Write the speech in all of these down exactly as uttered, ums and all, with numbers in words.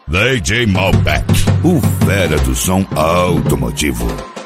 D J Malbec, o fera do som automotivo.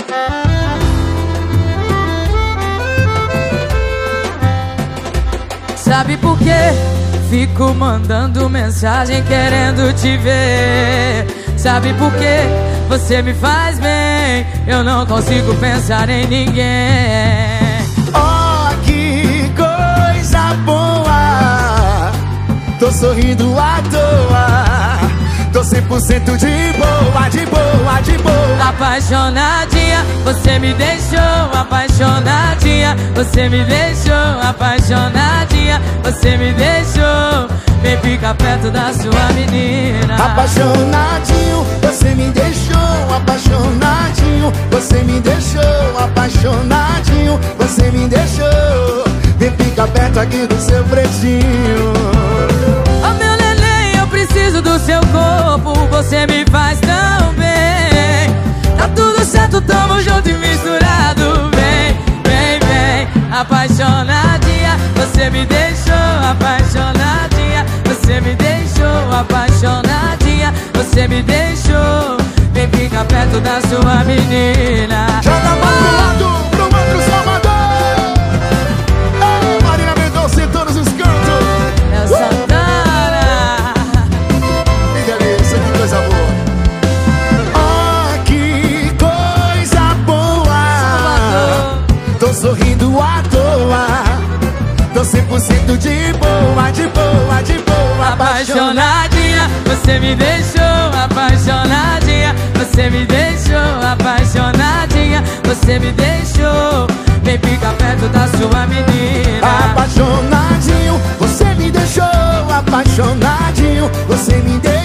Sabe por quê? Fico mandando mensagem querendo te ver. Sabe por quê? Você me faz bem, eu não consigo pensar em ninguém. Oh, que coisa boa, tô sorrindo à toa, tô cem por cento de boa, de boa, de boa. Apaixonadinha, você me deixou. Apaixonadinha, você me deixou. Apaixonadinha, você me deixou. Vem ficar perto da sua menina. Apaixonadinho, você me deixou. Apaixonadinho, você me deixou. Apaixonadinho, você me deixou. Vem ficar perto aqui do seu pretinho. Oh, meu neném, eu preciso do seu corpo. Você me faz tão bem. Tá tudo certo, tamo junto e misturado. Vem, vem, vem. Apaixonadinha, você me deixou. Apaixonadinha, você me deixou. Apaixonadinha, você me deixou. Vem ficar perto da sua menina. Joga mais pro lado, pro outro Salvador. Oh, Marina Mendonça em todos os cantos. É o Santana. Que delícia, que coisa boa. Oh, que coisa boa. Salvador. Tô sorrindo à toa, tô cem por cento de boa, de boa, de boa. Apaixonadinha, você me deixou. Apaixonadinha, você me deixou. Apaixonadinha, você me deixou. Vem ficar perto da sua menina. Apaixonadinho, você me deixou. Apaixonadinho, você me deixou.